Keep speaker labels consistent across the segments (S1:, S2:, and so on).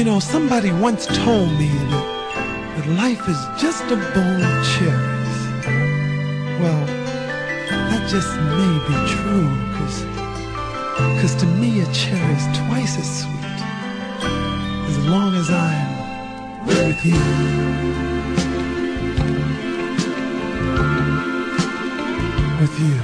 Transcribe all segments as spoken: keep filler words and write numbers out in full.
S1: You know, somebody once told me that, that life is just a bowl of cherries. Well, that just may be true, cause, cause to me a cherry is twice as sweet as long as I'm with you. With you.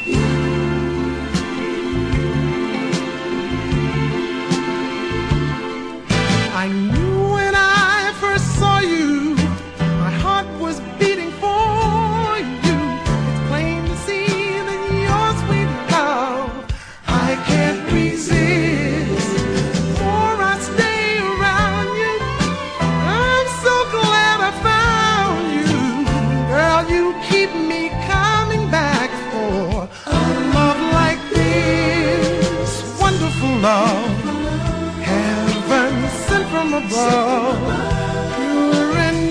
S1: I knew when I first saw you, my heart was beating for you. It's plain to see that your sweet love I can't resist. For I stay around you, I'm so glad I found you. Girl, you keep me coming back for a love like this. Wonderful love, heaven sent from above, pure and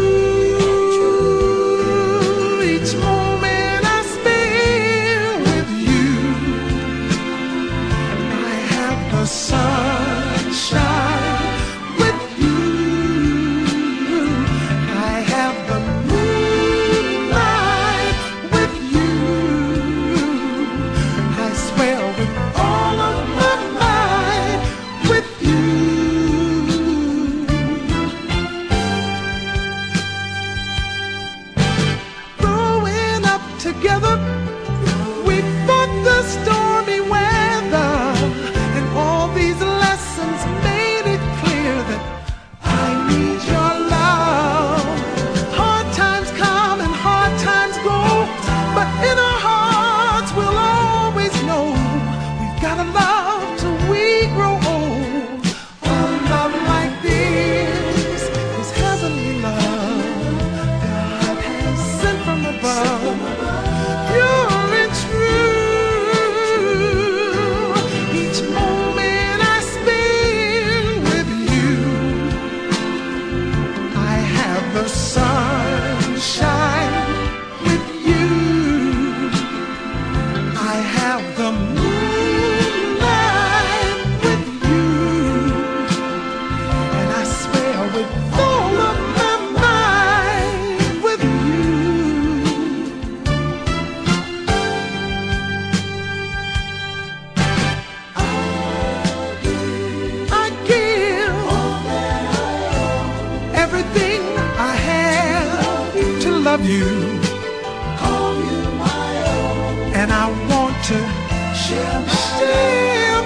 S1: true. Each moment I spend with you, I have the sunshine with you, I have the moonlight with you. I swear with all of my might with you. Growing up together, we fought the stormy weather, and all these lessons made it clear that I need your love. Hard times come and hard times go, but in our hearts we'll always know we've got to love till we grow old. A love like this is heavenly love, God has sent from above, pure and true. Each moment I spend with you, I have the sunshine with you, I have the moonlight with you, and I swear with all of my might with you. I give everything I have to love you, and I want to share